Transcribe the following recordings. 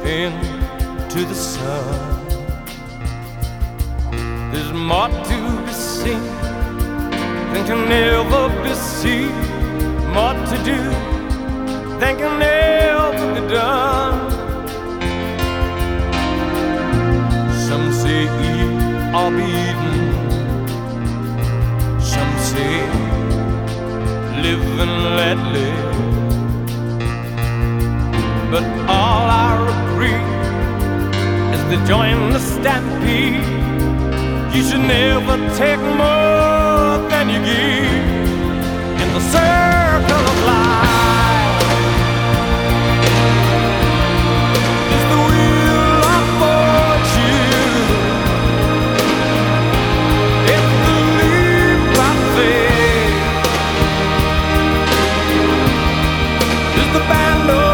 into the sun. There's more to be seen than can ever be seen, more to do than can ever be done. Some say eat or be eaten, some say live and let live. But all I agree is to join the stampede. You should never take more than you give in the circle of life. It's the wheel of fortune. It's the leap of faith. It's the band of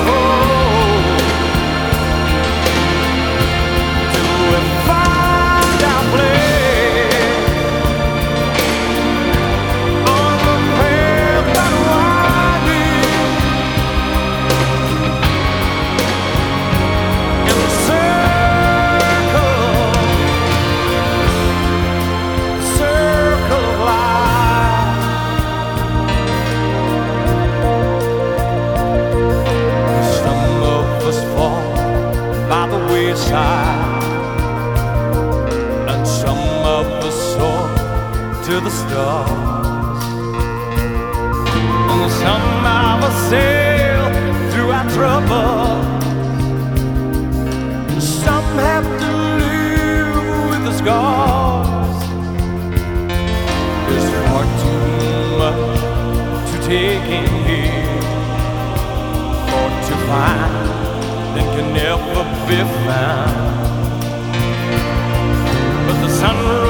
and some of us soar to the stars, and some of us sail through our troubles. Some have to live with the scars. There's far too much to take in here, or to find that can never be found. But the sun